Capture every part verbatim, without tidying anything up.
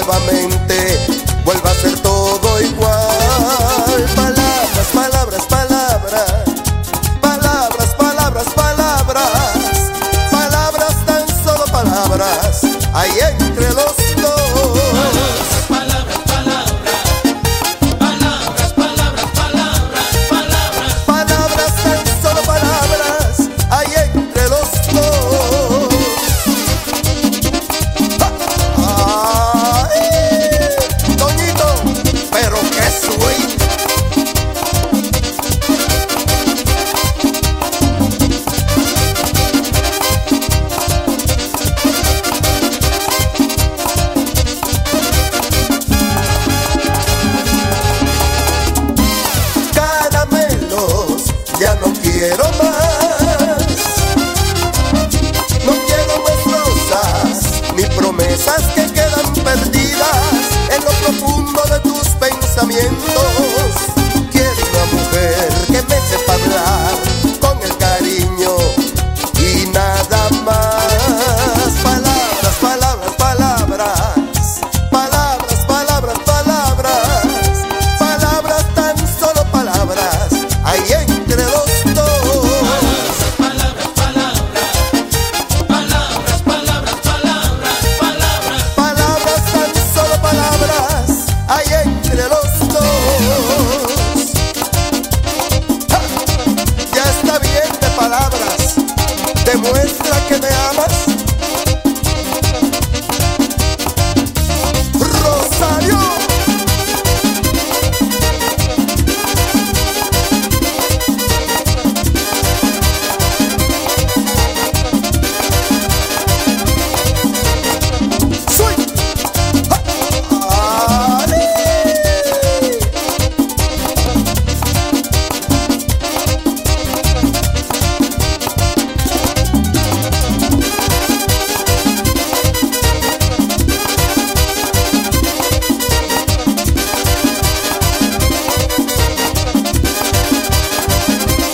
nuevamente vuelva a ser todo igual. Palabras, palabras, palabras, palabras, palabras, palabras, palabras, tan solo palabras, hay entre los dos. Palabras, palabras, palabras, palabras, palabras, palabras, Palabras, tan solo palabras, hay entre los dos. ¡Ay, Toñito! Pero qué sweet. Caramelos, ya no quiero más. No quiero más rosas, ni promesas que quedan perdidas en lo profundo de tus pensamientos. Quiero una mujer que me sepa hablar con el cariño y nada más. Palabras, palabras, palabras, palabras, palabras, palabras, palabras, tan solo palabras, hay entre los dos. palabras, palabras, palabras, palabras, palabras, palabras. Palabras, tan solo palabras, hay entre los dos. ¡Ja! Ya está bien de palabras, demuestra que me amas. Rosario. Sweet. ¡Ja! ¡Ale!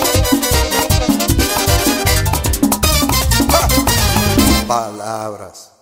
¡Ja! Palabras.